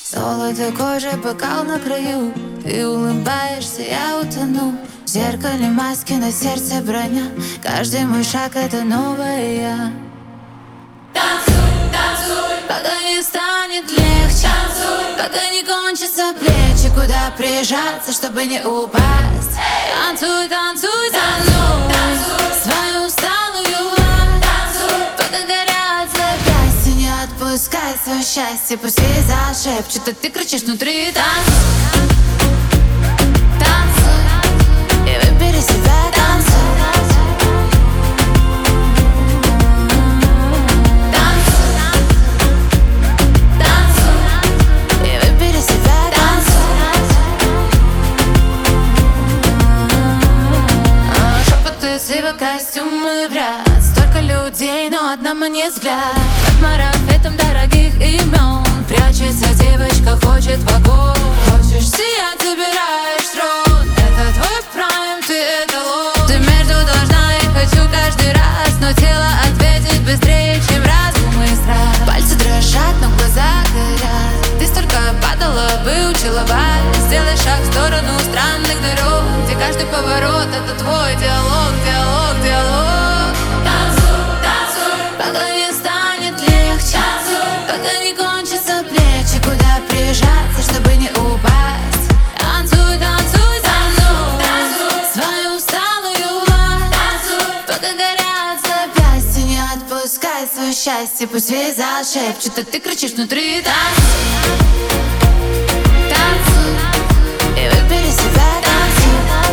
Золото кожи, бокал на краю. Ты улыбаешься, я утону. В зеркале маски, на сердце броня. Каждый мой шаг — это новая я. Танцуй, танцуй, пока не станет легче. танцуй, пока не кончатся плечи. Куда прижаться, чтобы не упасть. Танцуй, танцуй, танцуй, танцуй, свою усталую власть. танцуй, пока горят запястья, не отпускай свое счастье. Пусть весь зал шепчет, а ты кричишь внутри. Танцуй, танцуй, и выбери себя. Танцуй, костюмы в ряд. Столько людей, но одному не взгляд. Под марафетом дорогих имен прячется девочка, хочет в огонь. Хочешь сиять, забираешь трон. Это твой прайм, ты эталон. Ты между должна и хочу каждый раз. Но тело ответит быстрее, чем разум и страх. Пальцы дрожат, но глаза горят. Ты столько падала, выучила вальс. Сделай шаг в сторону странных дорог, где каждый поворот — это твой диалог, диалог, диалог. танцуй, танцуй, Пока не станет легче, танцуй, пока не кончатся плечи. Куда прижаться, чтобы не упасть. Танцуй, танцуй, танцуй, танцуй, свою усталую власть. танцуй, пока горят запястья, не отпускай свое счастье. Пусть весь зал шепчет, а ты кричишь внутри. Танцуй, танцуй, и выбери себя. Танцуй,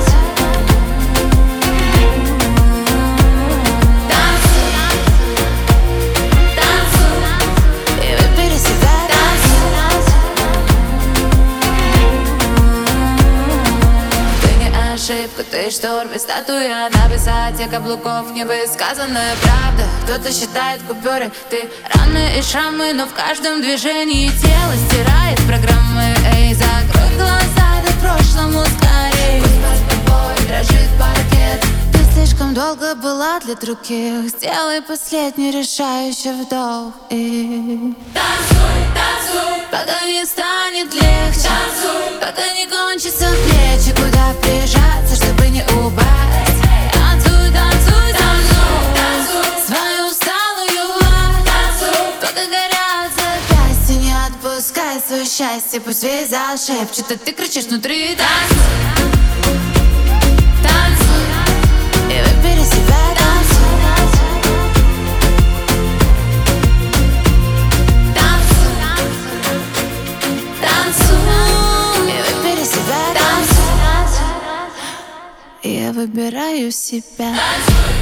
ошибка, ты шторм, статуя на высоте каблуков. Невысказанная правда. Кто-то считает купюры, ты раны и шрамы, но в каждом движении тело стирает программы. Эй, закрой глаза, да прошлому скорей. Пусть под тобой дрожит паркет. Ты слишком долго была для других. Сделай последний решающий вдох и танцуй, танцуй, пока не станет легче, танцуй, пока не кончатся плечи. Куда прижаться, чтобы не упасть. Танцуй, танцуй, танцуй, танцуй, свою усталую власть. танцуй, пока горят запястья, не отпускай свое счастье. Пусть весь зал шепчет, а ты кричишь внутри. Танцуй, танцуй, и выбери себя. Танцуй, танцуй, и выбери себя. Танцуй, я выбираю себя. танцуй.